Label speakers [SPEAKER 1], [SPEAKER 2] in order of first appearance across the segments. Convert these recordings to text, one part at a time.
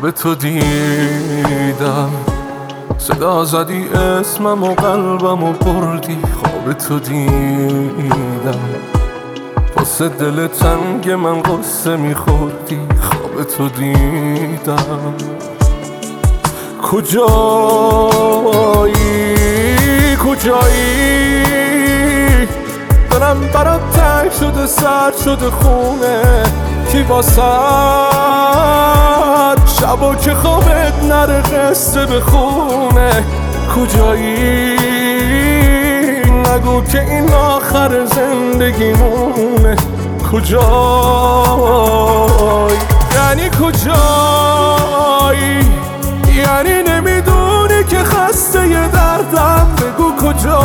[SPEAKER 1] خواب تو دیدم، صدا زدی اسمم و قلبم و بردی. خواب تو دیدم، واسه دل تنگ من قصه میخوردی. خواب تو دیدم. کجایی دلم برات تنگ شده، سرد شده خونه. کی واسه شبا که خوابت نره قصه بخونه. کجایی نگو که این آخر زندگیمونه. کجایی یعنی کجایی؟ یعنی نمیدونی که خسته ی دردم. بگو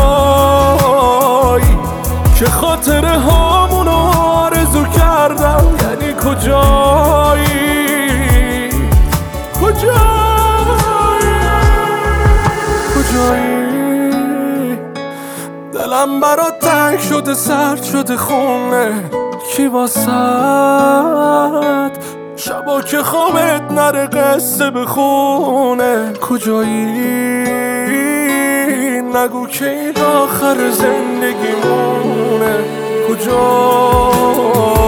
[SPEAKER 1] کجایی که خاطره هامونو آرزو کردم. یعنی کجایی؟ کجایی دلم برات تنگ شده، سرد شده خونه. کی واسه شبا که خوابت نره قصه بخونه. کجایی نگو که این آخر زندگیمونه. کجایی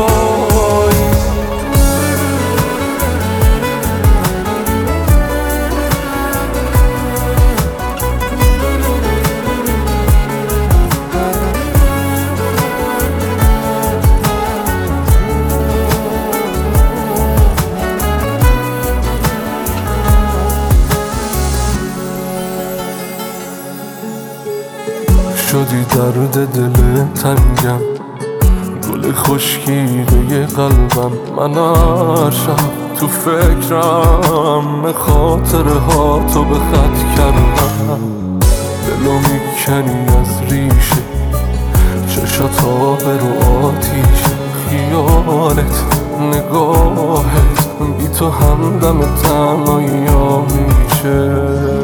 [SPEAKER 1] شدی درد دل تنگم، گل خشکیده قلبم. من هر شب تو فکرم خاطره ها تو به خط کردم. دلو میکنی از ریشه، چشاتا رو آتیش. خیالت نگاهت بی تو همدم تنهایی ها میشه.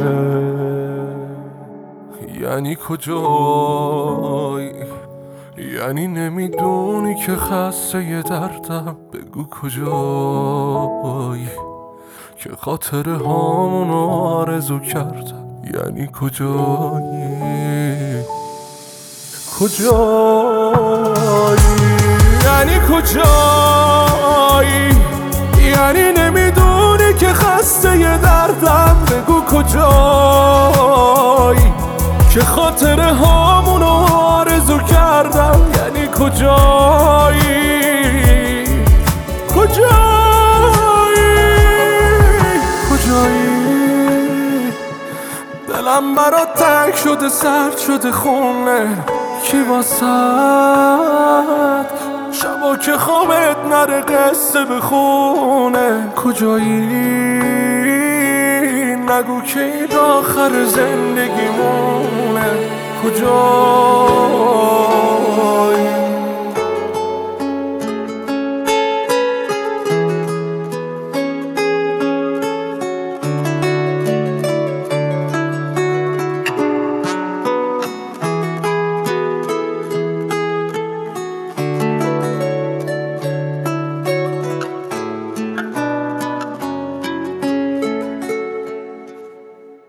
[SPEAKER 1] یعنی کجایی؟ یعنی نمیدونی که خسته ی دردم. بگو کجایی که خاطره هامونو آرزو کردم. یعنی کجایی؟ یعنی کجایی؟ یعنی نمیدونی که خسته ی دردم. بگو کجایی که خاطره هامونو آرزو کردم. یعنی کجایی؟ دلم برات تنگ شده، سرد شده خونه. کی واسه شبا که خوابت نره قصه بخونه. کجایی نگو که این آخر زندگیمونه. کجایی